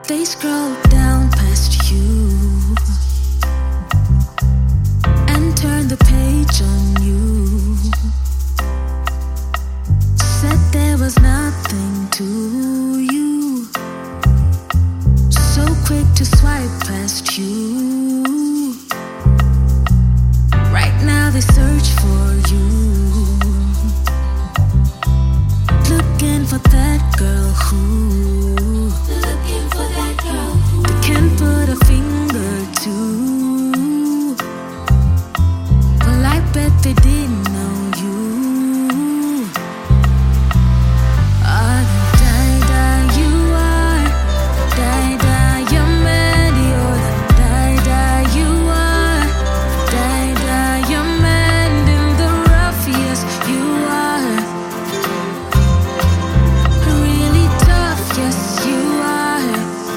They scroll down past you and turn the page on you. Said there was nothing to you, so quick to swipe past you. Right now they search for you, looking for that girl who they can't put a finger to. Well, I bet they didn't know you. Ah, die, you are. Die, you're mad. Die, you are. Die, you're mad in the rough. Yes, you are. Really tough. Yes, you are.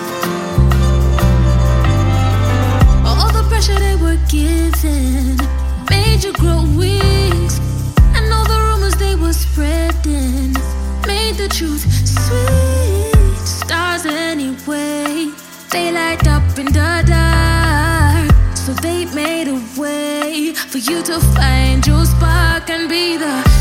All the pressure they were given made you grow wings, and all the rumors they were spreading made the truth sweet. Stars anyway, they light up in the dark, so they made a way for you to find your spark and be the